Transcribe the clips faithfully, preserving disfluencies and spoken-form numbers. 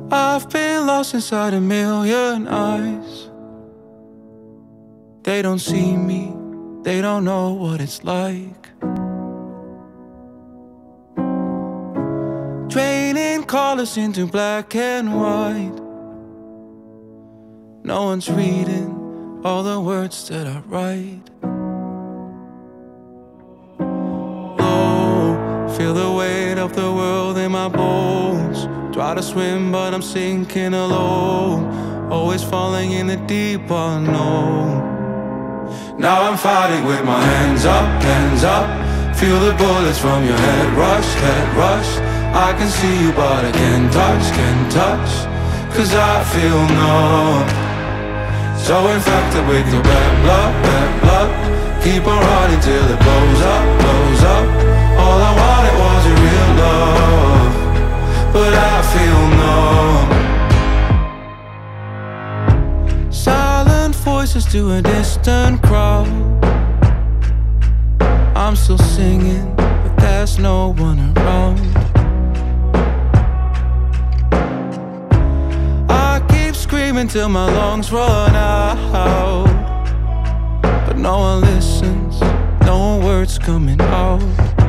I've been lost inside a million eyes. They don't see me, they don't know what it's like. Draining colors into black and white. No one's reading all the words that I write. Oh, feel the weight of the world in my bones. Try to swim but I'm sinking alone, always falling in the deep unknown. Now I'm fighting with my hands up, hands up. Feel the bullets from your head rush, head rush. I can see you but I can't touch, can't touch. Cause I feel numb, so infected with your bad blood, bad blood. Keep on running till it blows up, blows up. All I wanted was a real love, but I feel numb. Silent voices to a distant crowd. I'm still singing, but there's no one around. I keep screaming till my lungs run out, but no one listens, no words coming out.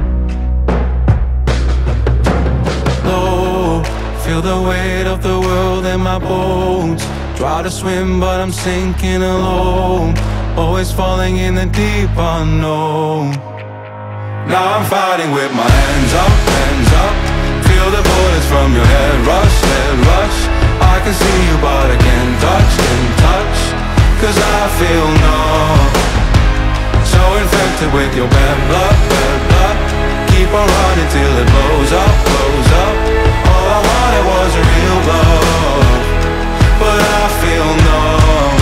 Low, feel the weight of the world in my bones. Try to swim but I'm sinking alone, always falling in the deep unknown. Now I'm fighting with my hands up, hands up. Feel the bullets from your head rush, head rush. I can see you but I can't touch, can't touch. Cause I feel numb, so infected with your bad blood, bad blood. Keep on running till it blows up, blows up. All I wanted was a real love, but I feel numb.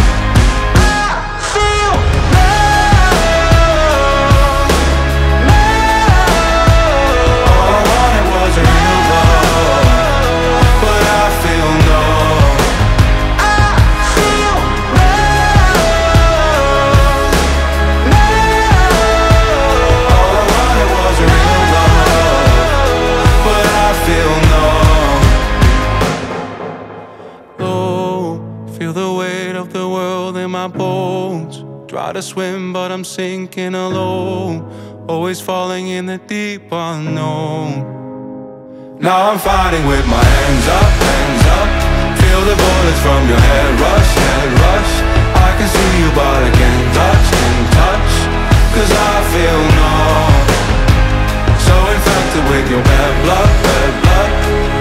Try to swim but I'm sinking alone, always falling in the deep unknown. Now I'm fighting with my hands up, hands up. Feel the bullets from your head rush, head rush. I can see you but I can't touch, can't touch. Cause I feel numb, so infected with your bad blood, bad blood.